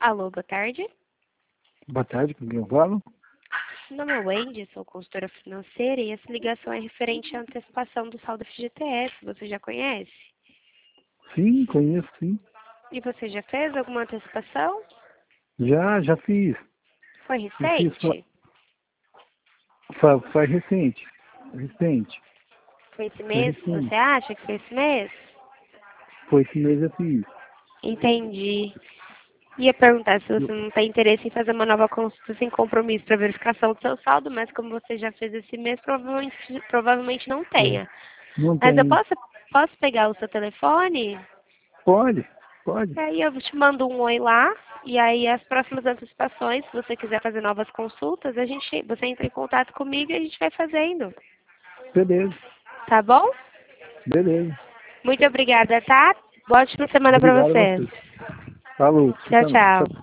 Alô, boa tarde. Boa tarde, com quem eu falo? Meu nome é Wendy, sou consultora financeira e essa ligação é referente à antecipação do saldo FGTS. Você já conhece? Sim, conheço, sim. E você já fez alguma antecipação? Já fiz. Foi Já fiz, recente? faz recente. Recente. Foi esse Foi mês? recente. Você acha que foi esse mês? Foi esse mês eu fiz. Entendi. Ia perguntar se você Eu- não tem interesse em fazer uma nova consulta sem compromisso para verificação do seu saldo, mas como você já fez esse mês, provavelmente não é. tenha. Não Mas eu tem. posso pegar o seu telefone? Pode, pode. E aí eu te mando um oi lá, e aí as próximas antecipações, se você quiser fazer novas consultas, você entra em contato comigo e a gente vai fazendo. Beleza, Tá bom? beleza. Muito obrigada, tá? Boa ótima semana pra Obrigado a você. você. Falou, você Tchau, também. Tchau. tchau.